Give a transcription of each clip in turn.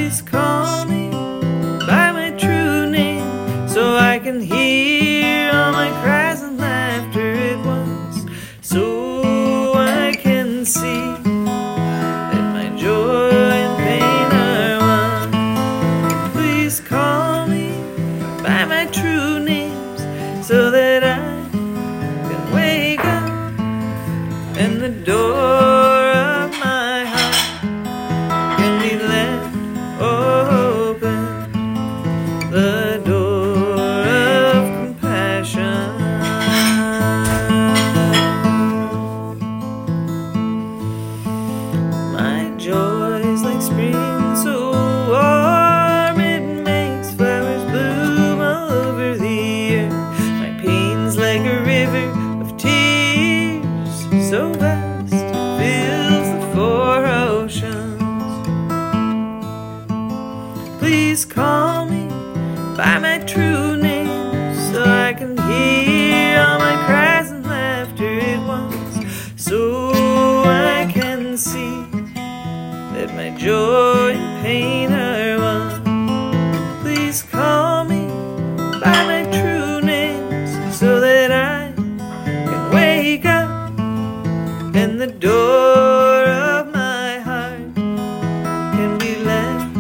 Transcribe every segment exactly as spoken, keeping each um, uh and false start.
Please call me by my true name, so I can hear all my cries and laughter at once, so I can see that my joy and pain are one. Please call me by my true names, so that I can wake up and the door of my heart can be left open, the door of compassion. My joy is like spring, so warm it makes flowers bloom all over the earth. My pain's like a river of tears, so vast it fills the four oceans. Please call me by my true name, so I can hear all my cries and laughter at once, so I can see that my joy and pain are one. Please call me by my true names, so that I can wake up and the door of my heart can be left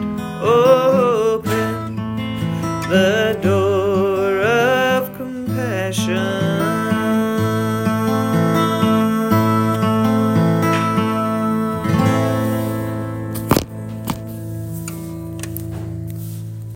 open, the door of compassion.